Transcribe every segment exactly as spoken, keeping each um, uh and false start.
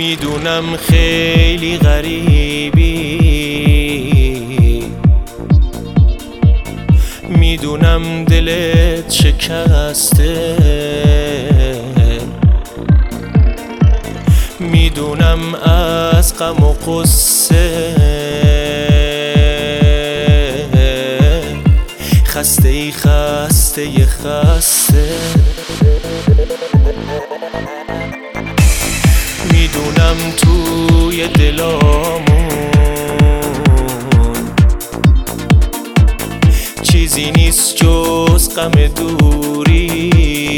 میدونم خیلی غریبی، میدونم دلت شکسته، میدونم از غم و غصه خسته ای خسته ی خسته. میدونم توی دلامون چیزی نیست جز غم دوری،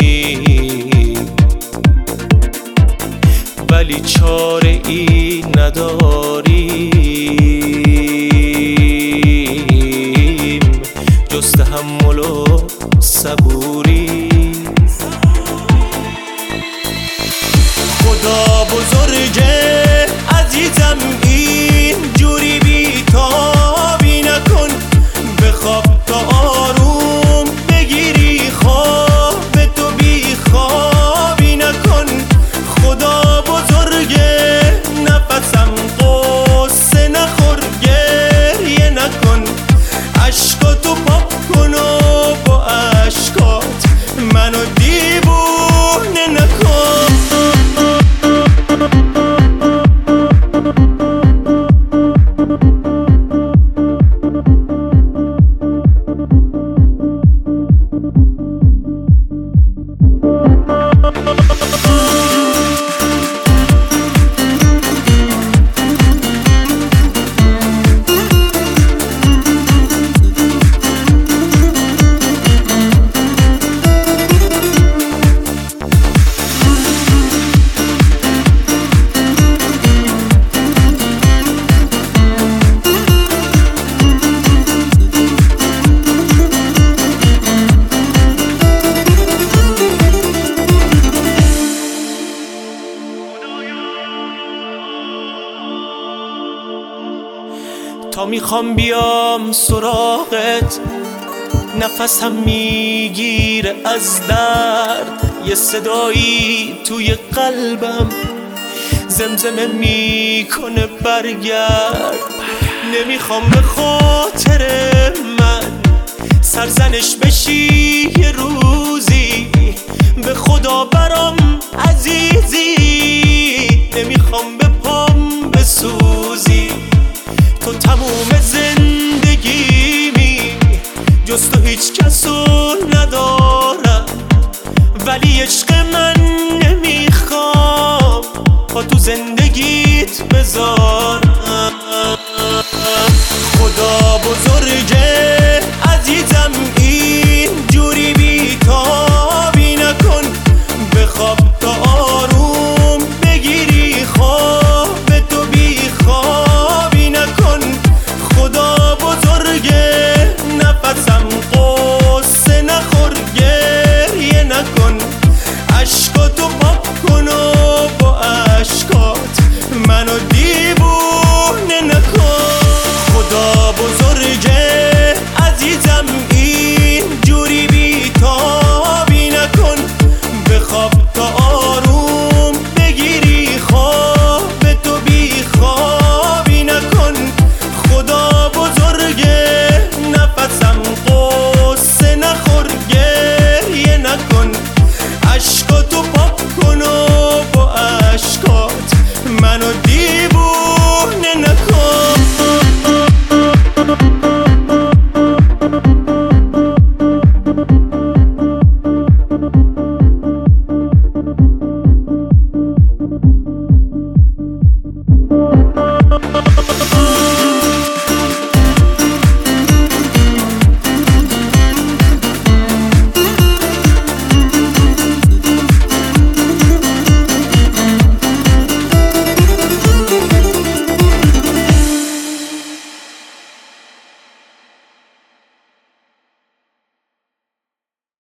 ولی چاره ای نداریم جز تحمل و صبوری. خدا بزرگه عزیزم این جوری بی تابی نکن، بخواب تا آروم بگیری خواب تو بی خوابی نکن. خدا بزرگه نفسم قصه نخور گریه نکن، عشقاتو پاک کن و با عشقات منو دیوونه نکن. تا میخوام بیام سراغت نفسم میگیره از درد، یه صدایی توی قلبم زمزمه میکنه برگرد. نمیخوام به خاطر من سرزنش بشی یه روزی، به خدا برام عزیزی نمیخوام به پام بسوزی. تو تموم زندگیمی جز تو هیچ کسو ندارم، ولی عشق من نمیخوام با تو زندگیت بذارم. خدا بزرگه عزیزم